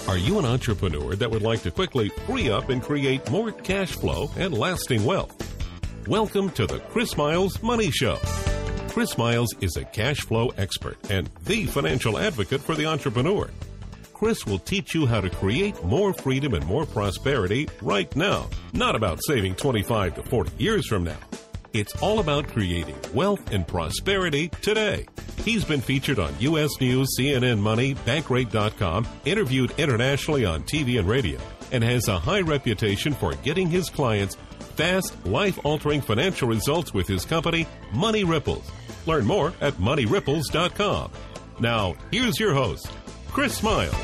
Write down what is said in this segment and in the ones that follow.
Are you an entrepreneur that would like to quickly free up and create more cash flow and lasting wealth? Welcome to the Chris Miles Money Show. Chris Miles is a cash flow expert and the financial advocate for the entrepreneur. Chris will teach you how to create more freedom and more prosperity right now. Not about saving 25 to 40 years from now. It's all about creating wealth and prosperity today. He's been featured on U.S. News, CNN Money, Bankrate.com, interviewed internationally on TV and radio, and has a high reputation for getting his clients fast, life-altering financial results with his company, Money Ripples. Learn more at MoneyRipples.com. Now, here's your host, Chris Miles.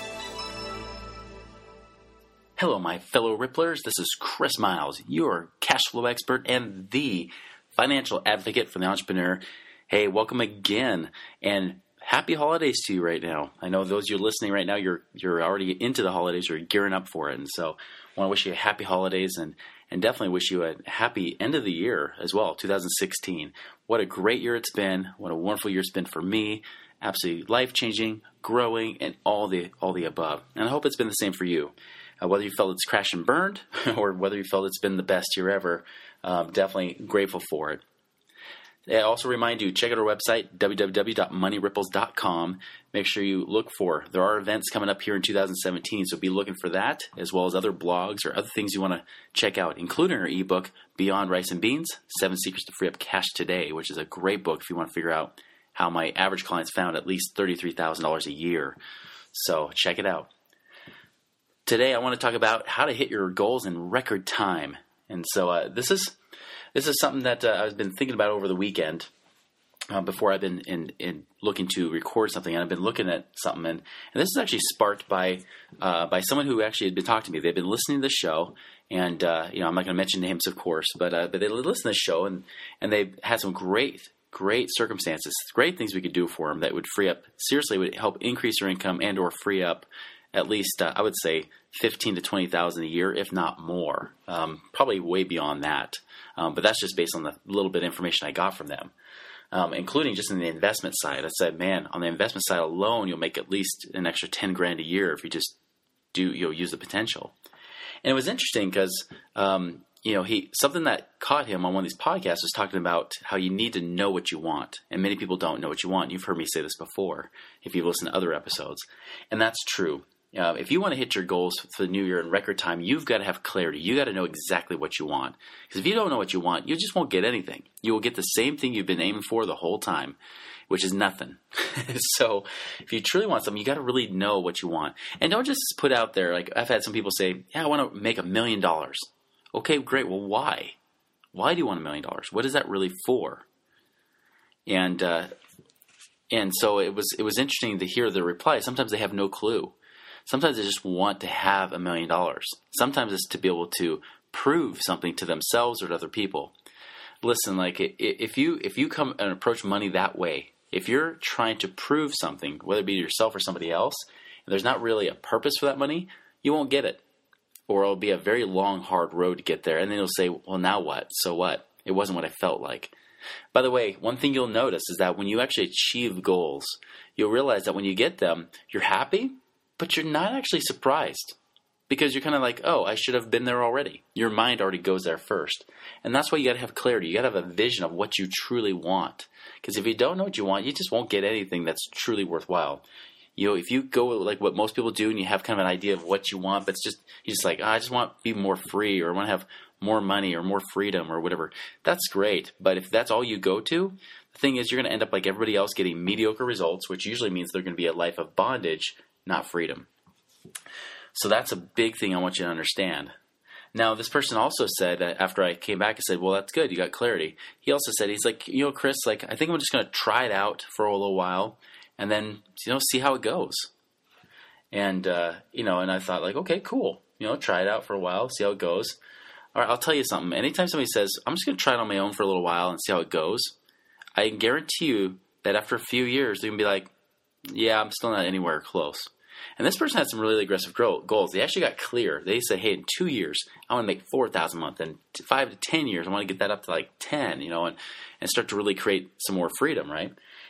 Hello, my fellow Ripplers. This is Chris Miles, your cash flow expert and the financial advocate for the entrepreneur. Hey, welcome again, and happy holidays to you right now. I know those of you listening right now, you're already into the holidays, you're gearing up for it, and so I want to wish you a happy holidays and definitely wish you a happy end of the year as well, 2016. What a great year it's been. What a wonderful year it's been for me. Absolutely life-changing, growing, and all the above. And I hope it's been the same for you. Whether you felt it's crashed and burned or whether you felt it's been the best year ever, definitely grateful for it. I also remind you, check out our website, www.moneyripples.com. Make sure you look for, there are events coming up here in 2017, so be looking for that, as well as other blogs or other things you want to check out, including our ebook, Beyond Rice and Beans, 7 Secrets to Free Up Cash Today, which is a great book if you want to figure out how my average clients found at least $33,000 a year. So check it out. Today I want to talk about how to hit your goals in record time. And so this is something that I've been thinking about over the weekend before I've been in looking to record something. And I've been looking at something, and this is actually sparked by someone who actually had been talking to me. They've been listening to the show, and I'm not going to mention names, of course, but they listen to the show, and they had some great circumstances, great things we could do for them that would free up, seriously would help increase your income and or free up at least, I would say, $15,000 to $20,000 a year, if not more. Probably way beyond that. But that's just based on the little bit of information I got from them, including just in the investment side. I said, man, on the investment side alone, you'll make at least an extra $10,000 a year if you just use the potential. And it was interesting because, something that caught him on one of these podcasts was talking about how you need to know what you want. And many people don't know what you want. You've heard me say this before if you've listened to other episodes. And that's true. If you want to hit your goals for the new year in record time, you've got to have clarity. You got to know exactly what you want. Because if you don't know what you want, you just won't get anything. You will get the same thing you've been aiming for the whole time, which is nothing. So if you truly want something, you got to really know what you want. And don't just put out there, like I've had some people say, yeah, I want to make $1 million. Okay, great. Well, why? Why do you want $1 million? What is that really for? And so it was interesting to hear the reply. Sometimes they have no clue. Sometimes they just want to have $1 million. Sometimes it's to be able to prove something to themselves or to other people. Listen, like if you come and approach money that way, if you're trying to prove something, whether it be to yourself or somebody else, and there's not really a purpose for that money, you won't get it. Or it'll be a very long, hard road to get there. And then you'll say, well, now what? So what? It wasn't what I felt like. By the way, one thing you'll notice is that when you actually achieve goals, you'll realize that when you get them, you're happy, but you're not actually surprised. Because you're kind of like, oh, I should have been there already. Your mind already goes there first. And that's why you got to have clarity. You got to have a vision of what you truly want. Because if you don't know what you want, you just won't get anything that's truly worthwhile. If you go like what most people do and you have kind of an idea of what you want, but you're just like, I just want to be more free, or I want to have more money or more freedom or whatever. That's great. But if that's all you go to, the thing is you're going to end up like everybody else getting mediocre results, which usually means they're going to be a life of bondage, not freedom. So that's a big thing I want you to understand. Now, this person also said, after I came back, I said, well, that's good. You got clarity. He also said, he's like, Chris, like, I think I'm just going to try it out for a little while and then, see how it goes. And, and I thought like, okay, cool. Try it out for a while, see how it goes. All right, I'll tell you something. Anytime somebody says, I'm just going to try it on my own for a little while and see how it goes, I can guarantee you that after a few years, they're going to be like, yeah, I'm still not anywhere close. And this person had some really aggressive goals. They actually got clear. They said, hey, in 2 years, I want to make $4,000 a month. And 5 to 10 years, I want to get that up to like 10, and start to really create some more freedom, right?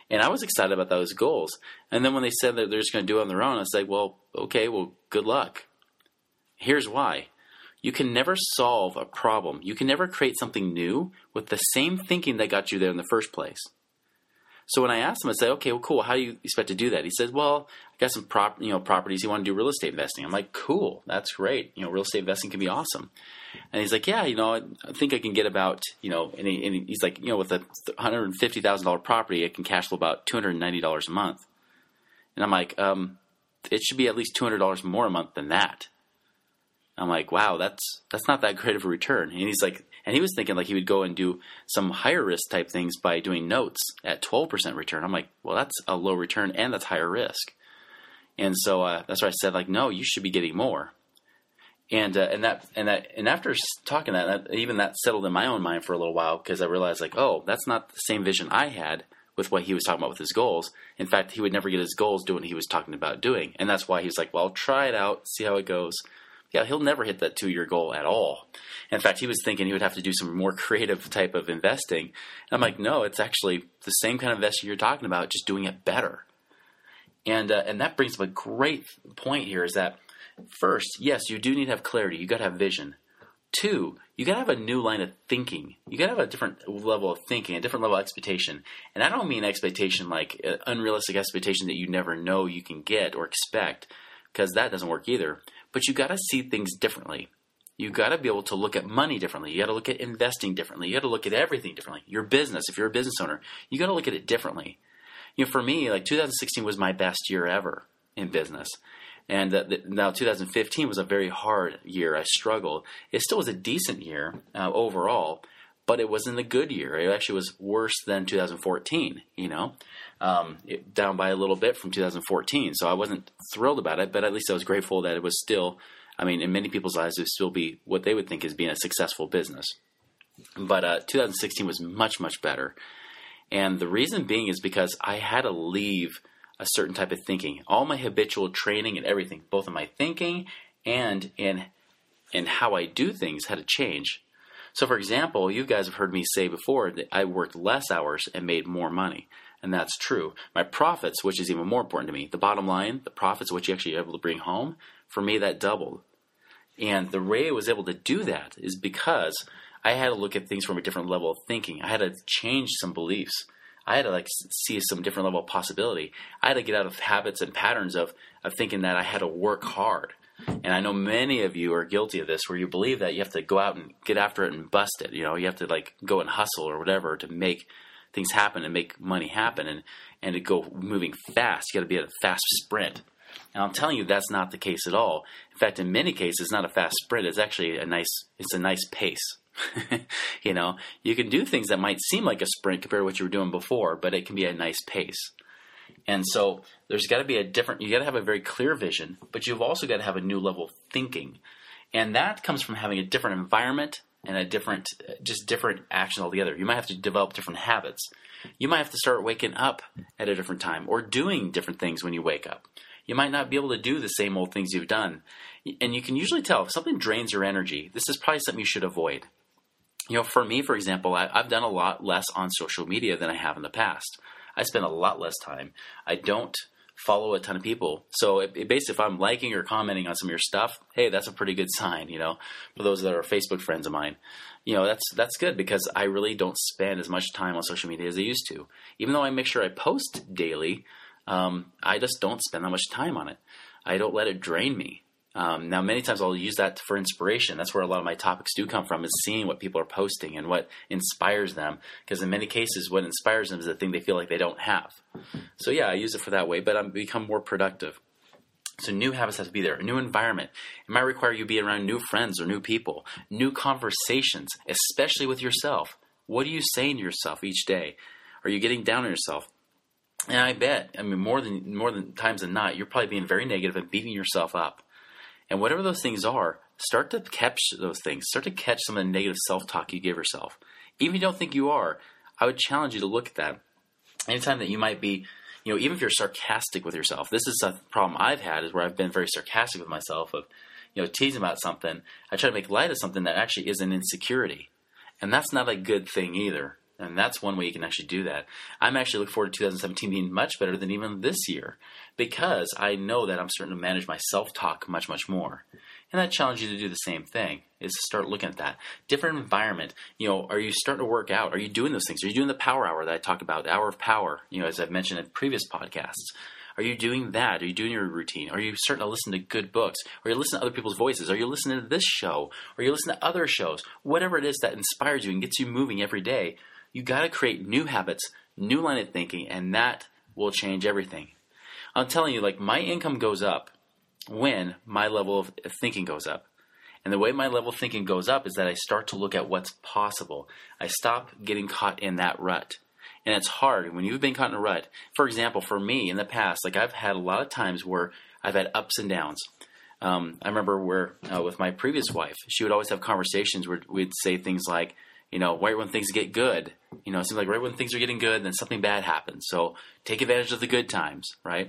And I was excited about those goals. And then when they said that they're just going to do it on their own, I was like, well, okay, well, good luck. Here's why. You can never solve a problem. You can never create something new with the same thinking that got you there in the first place. So when I asked him, I said, okay, well, cool. How do you expect to do that? He said, well, I got some properties. You want to do real estate investing. I'm like, cool. That's great. Real estate investing can be awesome. And he's like, yeah, I think I can get about, and he's like, with a $150,000 property, I can cash flow about $290 a month. And I'm like, it should be at least $200 more a month than that. I'm like, wow, that's not that great of a return. And he's like, and he was thinking like he would go and do some higher risk type things by doing notes at 12% return. I'm like, well, that's a low return and that's higher risk. And so that's why I said like, no, you should be getting more. And after talking that settled in my own mind for a little while, because I realized like, oh, that's not the same vision I had with what he was talking about with his goals. In fact, he would never get his goals doing what he was talking about doing. And that's why he was like, well, try it out, see how it goes. Yeah, he'll never hit that 2-year goal at all. In fact, he was thinking he would have to do some more creative type of investing. And I'm like, no, it's actually the same kind of investing you're talking about, just doing it better. And that brings up a great point here is that, first, yes, you do need to have clarity. You got to have vision. 2, you got to have a new line of thinking. You got to have a different level of thinking, a different level of expectation. And I don't mean expectation like unrealistic expectation that you never know you can get or expect, because that doesn't work either. But you got to see things differently. You got to be able to look at money differently. You got to look at investing differently. You got to look at everything differently. Your business, if you're a business owner, you got to look at it differently. For me, like 2016 was my best year ever in business. And now 2015 was a very hard year. I struggled. It still was a decent year overall, but it wasn't a good year. It actually was worse than 2014, down by a little bit from 2014. So I wasn't thrilled about it, but at least I was grateful that it was still, in many people's eyes, it would still be what they would think is being a successful business. But 2016 was much, much better. And the reason being is because I had to leave a certain type of thinking. All my habitual training and everything, both in my thinking and in how I do things, had to change. So, for example, you guys have heard me say before that I worked less hours and made more money. And that's true. My profits, which is even more important to me, the bottom line, the profits, which you actually are able to bring home, for me, that doubled. And the way I was able to do that is because I had to look at things from a different level of thinking. I had to change some beliefs. I had to see some different level of possibility. I had to get out of habits and patterns of thinking that I had to work hard. And I know many of you are guilty of this, where you believe that you have to go out and get after it and bust it. You have to go and hustle or whatever to make things happen and make money happen and to go moving fast. You got to be at a fast sprint. And I'm telling you, that's not the case at all. In fact, in many cases, it's not a fast sprint. It's actually a nice pace. You can do things that might seem like a sprint compared to what you were doing before, but it can be a nice pace. And so there's got to be you got to have a very clear vision, but you've also got to have a new level of thinking. And that comes from having a different environment and a different action altogether. You might have to develop different habits. You might have to start waking up at a different time or doing different things when you wake up. You might not be able to do the same old things you've done. And you can usually tell if something drains your energy, this is probably something you should avoid. For me, for example, I've done a lot less on social media than I have in the past. I spend a lot less time. I don't follow a ton of people. So basically, if I'm liking or commenting on some of your stuff, hey, that's a pretty good sign, for those that are Facebook friends of mine. That's good because I really don't spend as much time on social media as I used to. Even though I make sure I post daily, I just don't spend that much time on it. I don't let it drain me. Now, many times I'll use that for inspiration. That's where a lot of my topics do come from, is seeing what people are posting and what inspires them. Because in many cases, what inspires them is the thing they feel like they don't have. So yeah, I use it for that way, but I've become more productive. So new habits have to be there, a new environment. It might require you be around new friends or new people, new conversations, especially with yourself. What are you saying to yourself each day? Are you getting down on yourself? And I bet, more than times than not, you're probably being very negative and beating yourself up. And whatever those things are, start to catch those things. Start to catch some of the negative self-talk you give yourself. Even if you don't think you are, I would challenge you to look at that. Anytime that you might be, even if you're sarcastic with yourself, this is a problem I've had, is where I've been very sarcastic with myself of, teasing about something. I try to make light of something that actually is an insecurity. And that's not a good thing either. And that's one way you can actually do that. I'm actually looking forward to 2017 being much better than even this year, because I know that I'm starting to manage my self-talk much, much more. And I challenge you to do the same thing, is to start looking at that. Different environment. Are you starting to work out? Are you doing those things? Are you doing the power hour that I talk about, the hour of power, as I've mentioned in previous podcasts? Are you doing that? Are you doing your routine? Are you starting to listen to good books? Are you listening to other people's voices? Are you listening to this show? Are you listening to other shows? Whatever it is that inspires you and gets you moving every day, you got to create new habits, new line of thinking, and that will change everything. I'm telling you, my income goes up when my level of thinking goes up. And the way my level of thinking goes up is that I start to look at what's possible. I stop getting caught in that rut. And it's hard when you've been caught in a rut. For example, for me in the past, I've had a lot of times where I've had ups and downs. I remember where with my previous wife, she would always have conversations where we'd say things like, right when things get good, it seems like right when things are getting good, then something bad happens. So take advantage of the good times, right?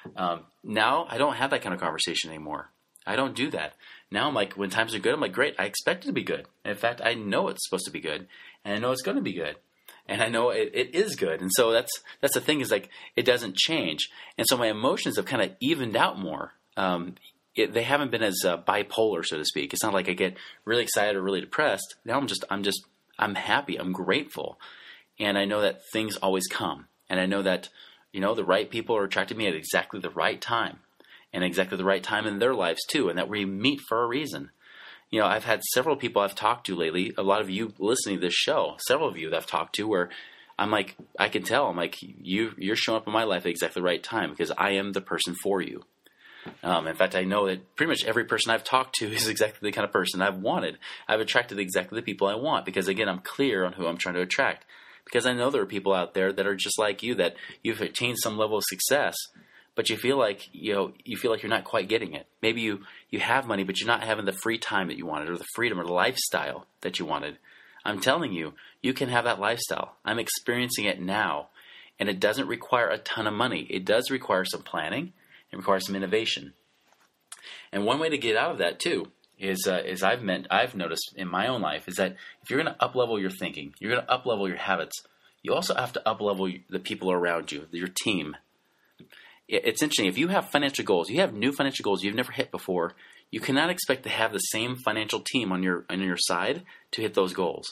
Now I don't have that kind of conversation anymore. I don't do that. Now I'm like, when times are good, I'm like, great, I expect it to be good. In fact, I know it's supposed to be good, and I know it's going to be good. And I know it is good. And so that's the thing, is it doesn't change. And so my emotions have kind of evened out more. They haven't been as bipolar, so to speak. It's not like I get really excited or really depressed. Now I'm happy. I'm grateful. And I know that things always come. And I know that, the right people are attracted to me at exactly the right time, and exactly the right time in their lives too. And that we meet for a reason. I've had several people I've talked to lately, a lot of you listening to this show, several of you that I've talked to, where I'm like, I can tell, I'm like, you're showing up in my life at exactly the right time, because I am the person for you. In fact, I know that pretty much every person I've talked to is exactly the kind of person I've wanted. I've attracted exactly the people I want, because again, I'm clear on who I'm trying to attract. Because I know there are people out there that are just like you, that you've attained some level of success, but you feel like you're not quite getting it. Maybe you have money, but you're not having the free time that you wanted, or the freedom or the lifestyle that you wanted. I'm telling you, you can have that lifestyle. I'm experiencing it now, and it doesn't require a ton of money. It does require some planning. It requires some innovation. And one way to get out of that too is I've noticed in my own life, is that if you're going to up-level your thinking, you're going to up-level your habits, you also have to up-level the people around you, your team. It's interesting. If you have financial goals, you have new financial goals you've never hit before, you cannot expect to have the same financial team on your side to hit those goals.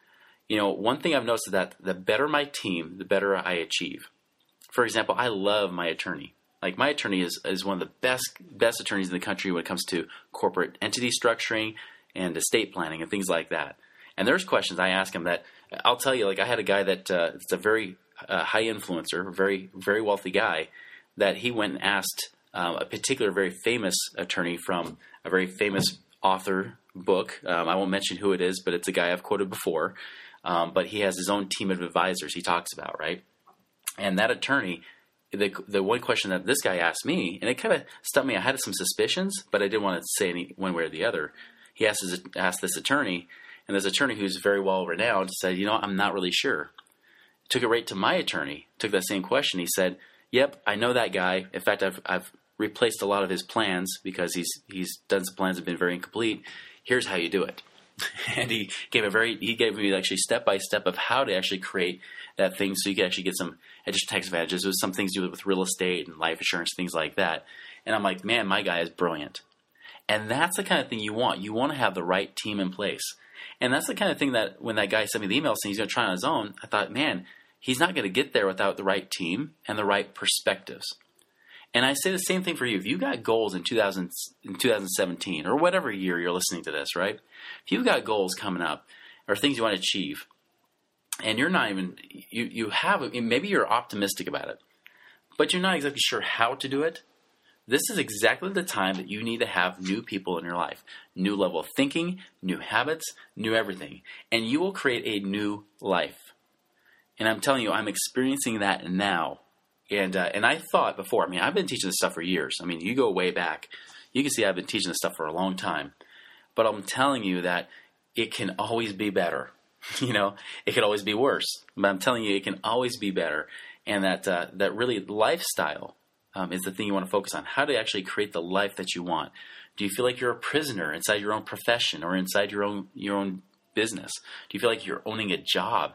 One thing I've noticed is that the better my team, the better I achieve. For example, I love my attorney. My attorney is one of the best attorneys in the country when it comes to corporate entity structuring and estate planning and things like that. And there's questions I ask him that I'll tell you, I had a guy that it's a very high influencer, very, very wealthy guy, that he went and asked a particular very famous attorney from a very famous author book. I won't mention who it is, but it's a guy I've quoted before. But he has his own team of advisors he talks about, right? And that attorney, the one question that this guy asked me, and it kind of stumped me. I had some suspicions, but I didn't want to say any one way or the other. He asked this attorney, and this attorney who's very well renowned said, I'm not really sure. Took it right to my attorney, took that same question. He said, yep, I know that guy. In fact, I've replaced a lot of his plans because he's done some plans that have been very incomplete. Here's how you do it. And he gave me actually step by step of how to actually create that thing, so you can actually get some additional tax advantages. It was some things to do with real estate and life insurance, things like that. And I'm like, man, my guy is brilliant. And that's the kind of thing you want. You want to have the right team in place. And that's the kind of thing that when that guy sent me the email saying he's going to try on his own, I thought, man, he's not going to get there without the right team and the right perspectives. And I say the same thing for you. If you got goals in 2017 or whatever year you're listening to this, right? If you've got goals coming up or things you want to achieve, and you're not even, you have, maybe you're optimistic about it, but you're not exactly sure how to do it, this is exactly the time that you need to have new people in your life. New level of thinking, new habits, new everything. And you will create a new life. And I'm telling you, I'm experiencing that now. And I thought before, I've been teaching this stuff for years. You go way back. You can see I've been teaching this stuff for a long time. But I'm telling you that it can always be better. It could always be worse. But I'm telling you, it can always be better. And that really lifestyle is the thing you want to focus on. How to actually create the life that you want. Do you feel like you're a prisoner inside your own profession or inside your own business? Do you feel like you're owning a job?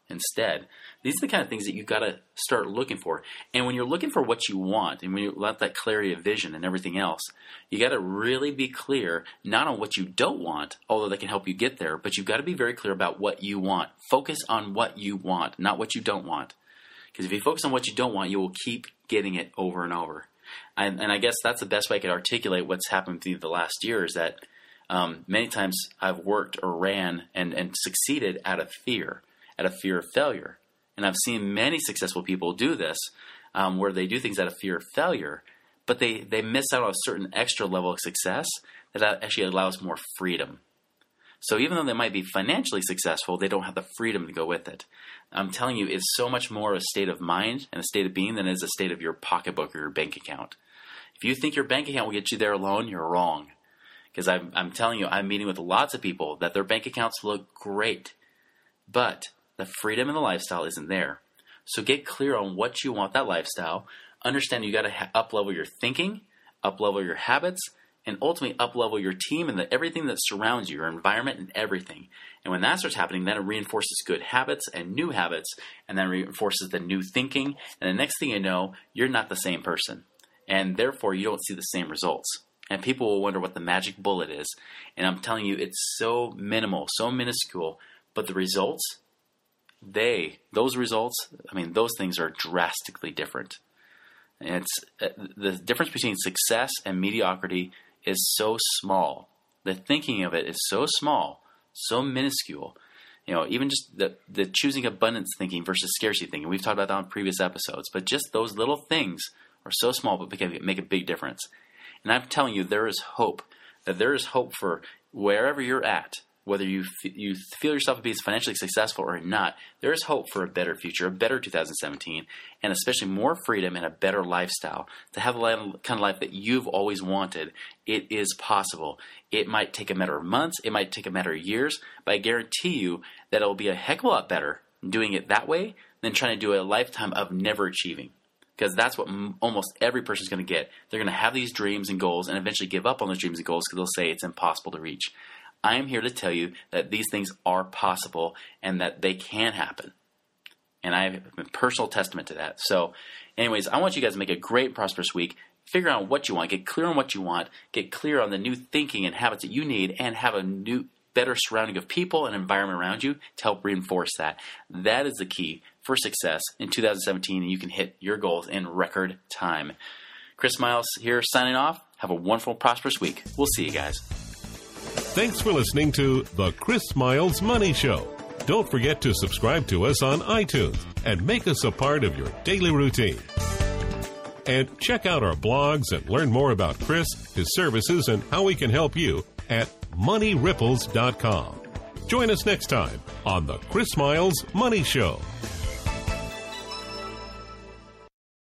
instead. These are the kind of things that you've got to start looking for. And when you're looking for what you want, and when you let that clarity of vision and everything else, you got to really be clear not on what you don't want, although that can help you get there, but you've got to be very clear about what you want. Focus on what you want, not what you don't want. Because if you focus on what you don't want, you will keep getting it over and over. And I guess that's the best way I could articulate what's happened to me the last year is that many times I've worked or ran and succeeded out of fear of failure. And I've seen many successful people do this where they do things out of fear of failure, but they miss out on a certain extra level of success that actually allows more freedom. So even though they might be financially successful, they don't have the freedom to go with it. I'm telling you, it's so much more a state of mind and a state of being than it is a state of your pocketbook or your bank account. If you think your bank account will get you there alone, you're wrong. Because I'm telling you, I'm meeting with lots of people that their bank accounts look great, but the freedom and the lifestyle isn't there. So get clear on what you want that lifestyle. Understand you got to up-level your thinking, up-level your habits, and ultimately up-level your team and everything that surrounds you, your environment and everything. And when that starts happening, then it reinforces good habits and new habits, and then reinforces the new thinking. And the next thing you know, you're not the same person. And therefore, you don't see the same results. And people will wonder what the magic bullet is. And I'm telling you, it's so minimal, so minuscule, but the results, those things are drastically different. And it's the difference between success and mediocrity is so small. The thinking of it is so small, so minuscule. Even just the choosing abundance thinking versus scarcity thinking. We've talked about that on previous episodes. But just those little things are so small, but can make a big difference. And I'm telling you, there is hope. That there is hope for wherever you're at. Whether you feel yourself to be financially successful or not, there is hope for a better future, a better 2017, and especially more freedom and a better lifestyle. To have the kind of life that you've always wanted, it is possible. It might take a matter of months, it might take a matter of years, but I guarantee you that it will be a heck of a lot better doing it that way than trying to do a lifetime of never achieving. Because that's what almost every person is going to get. They're going to have these dreams and goals and eventually give up on those dreams and goals because they'll say it's impossible to reach. I am here to tell you that these things are possible and that they can happen. And I have a personal testament to that. So anyways, I want you guys to make a great, prosperous week. Figure out what you want. Get clear on what you want. Get clear on the new thinking and habits that you need and have a new, better surrounding of people and environment around you to help reinforce that. That is the key for success in 2017, and you can hit your goals in record time. Chris Miles here signing off. Have a wonderful, prosperous week. We'll see you guys. Thanks for listening to The Chris Miles Money Show. Don't forget to subscribe to us on iTunes and make us a part of your daily routine. And check out our blogs and learn more about Chris, his services, and how we can help you at moneyripples.com. Join us next time on The Chris Miles Money Show.